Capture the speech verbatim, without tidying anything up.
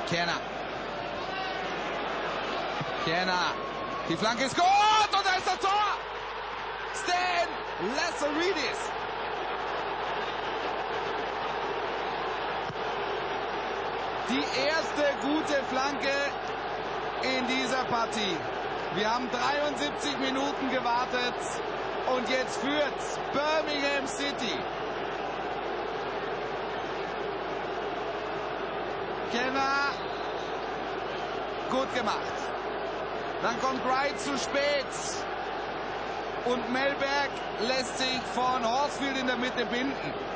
Kerner. Kerner. Die Flanke ist gut und da ist das Tor. Stan Lassaridis. Die erste gute Flanke in dieser Partie. Wir haben dreiundsiebzig Minuten gewartet und jetzt führt Birmingham City. Kenner, gut gemacht. Dann kommt Wright zu spät und Mellberg lässt sich von Horsfield in der Mitte binden.